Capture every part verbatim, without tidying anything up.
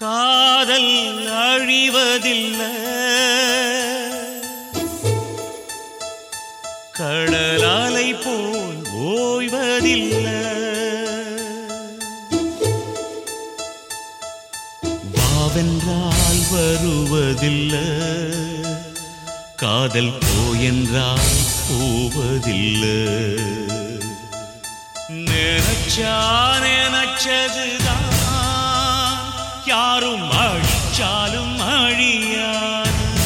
காதல் அழிவதில்லை, கடலாலை போல் ஓய்வதில்லை. வாவென்றால் வருவதில்லை, காதல் போயென்றால் போவதில்லை. நினைச்சா நினைச்சதுதான் யாரும் அழிச்சாலும் அழியாது.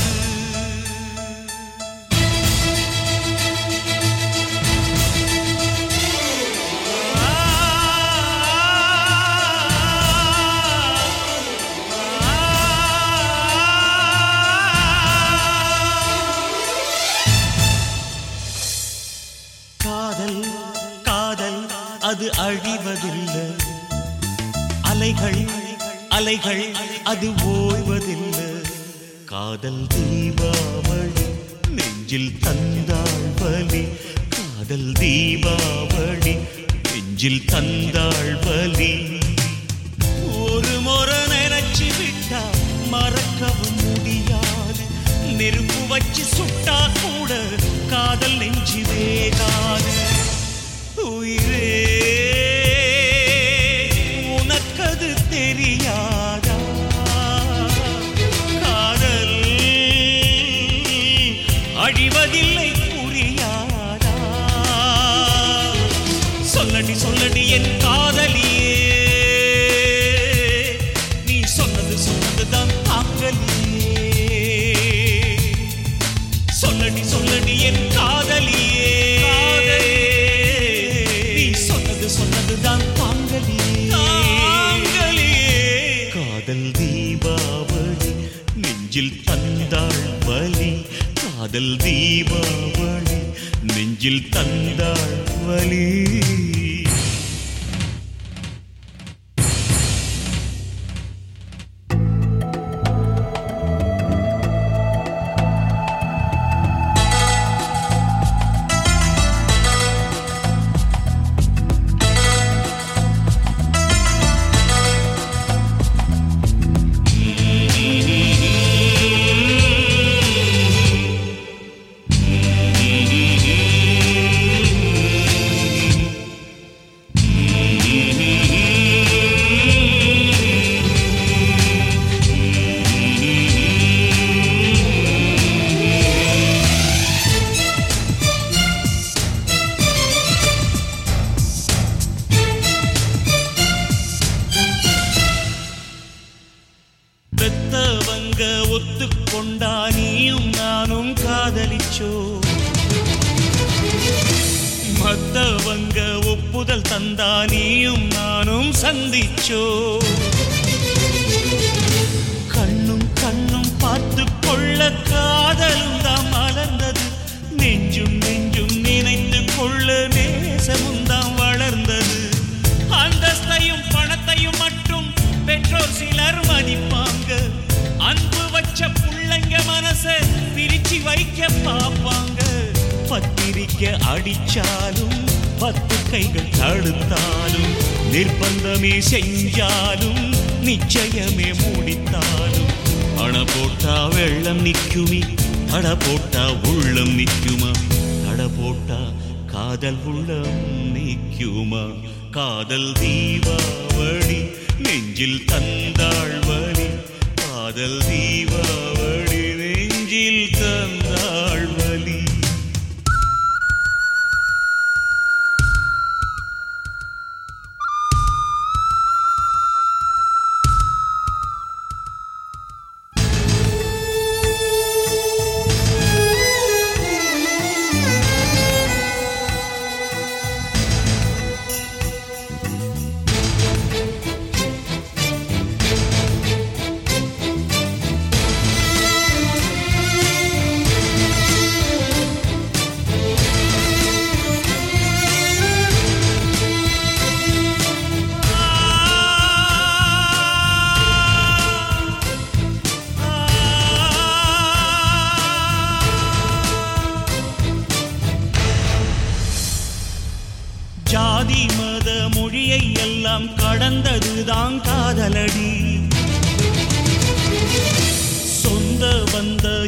காதல் காதல் அது அழிவதில்லை, அலைகள் அலைகள் அது ஓய்வதில்லை. காதல் தீபாவளி நெஞ்சில் தந்தாள் வலி, காதல் தீபாவளி நெஞ்சில் தந்தாள் வலி. ஒரு முறை நினைச்சு விட்டா மறக்கவும் முடியாது, நெருப்பு வச்சு சுட்டா கூட காதல் நெஞ்சு வேகாது. உயிரே உனக்கது தெரியாதா, காதல் அழிவதில்லை புரியாதா. சொல்லடி சொல்லடி என் காதலியே, நீ சொன்னது சொன்னதுதான் தாங்கலியே. சொல்லடி சொல்லடி என் காதலியே, நீ சொன்னது சொன்னதுதான் தாங்கலியே. காதல் தீபாவளி நெஞ்சில் தந்தாள் வலி, காதல் தீபாவளி நெஞ்சில் தந்தாள் வலி. பெத்தவங்க ஒத்துக்கொண்டா நீயும் நானும் காதலிச்சோ, மத்தவங்க ஒப்புதல் தந்தா நீயும் நானும் சந்திச்சோ. கண்ணும் கண்ணும் பார்த்து கொள்ள காதலும் தான் மலர்ந்தது, நெஞ்சும் நெஞ்சும் நினைத்து கொள்ள நேசமும் தான் வளர்ந்தது. அந்தஸ்தையும் பணத்தையும் மட்டும் பெற்றோர் சிலர் மதிப்பாங்க, அன்பு வச்ச புள்ளைங்க மனச பிரிச்சு வைக்க பாப்பாங்க. பத்திரிக்கை அடிச்சாலும் பத்து கைகள் தடுத்தாலும், நிர்பந்தமே செஞ்சாலும் நிச்சயமே மூடித்தாலும், அண போட்டா வெள்ளம் நிக்குமே, அட போட்டா உள்ளம் நிக்குமா, அட போட்டா காதல் உள்ளம் நிக்குமா. காதல் தீபாவளி நெஞ்சில் தந்தாள் வலி, காதல் தீபாவளி நெஞ்சில் தந்தாள் வலி. ஜாதி மத மொழியை எல்லாம் கடந்ததுதான் காதலடி.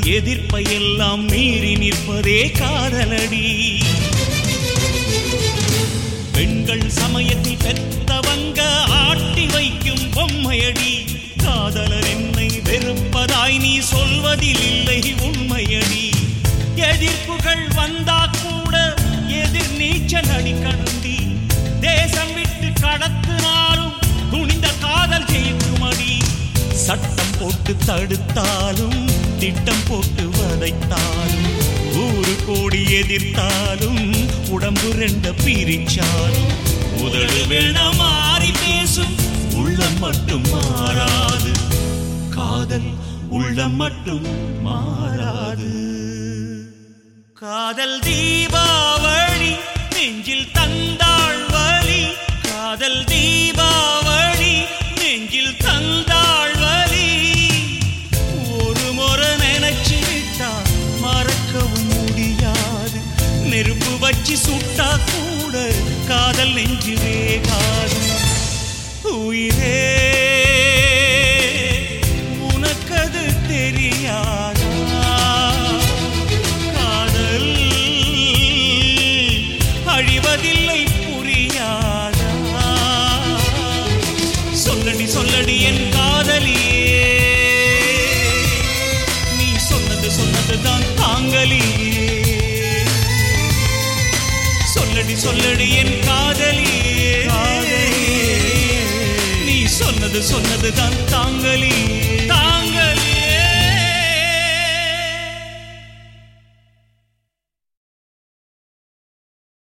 எதிர்ப்பை எல்லாம் மீறி நிற்பதே காதலடி. பெண்கள் சமயத்தில் பெத்தவங்க ஆட்டி வைக்கும் பொம்மையடி. காதலர் என்னை வெறுப்பதாய் நீ சொல்வதில் இல்லை உண்மையடி. எதிர்ப்புகள் வந்தா கூட எதிர் நீச்சல் அடிக்கணுண்டி. தேசம் விட்டு கடத்தினாலும் துணிந்த காதல் ஜெயிக்குமடி. சட்டம் போட்டு தடுத்தாலும் திட்டம் போட்டு வதைத்தாலும் ஊரு கோடி எதிர்த்தாலும் உடம்பு ரெண்ட பிரிச்சாலும் உதடு வேண மாறி பேசும் உள்ளம் மட்டும் மாறாது. காதல் உள்ளம் மட்டும் மாறாது. காதல் தீபாவளி நெஞ்சில் தந்தாள் வலி. காதல் தீபாவளி நெஞ்சில் தந்தாள் வலி. ஒரு முறை நினைச்சு விட்டா மறக்கவும் முடியாது. நெருப்பு வச்சு சுட்டா கூட காதல் நெஞ்சு வேகாது. உயிரே உனக்கது தெரியாதா? காதல் அழிவதில்லை புரியாதா? சொல்லடி சொல்லடி என் காதலியே, நீ சொன்னது சொன்னதுதான் தாங்கலியே. சொல்லடி சொல்லடி என் காதலியே, நீ சொன்னது சொன்னதுதான் தாங்கலியே.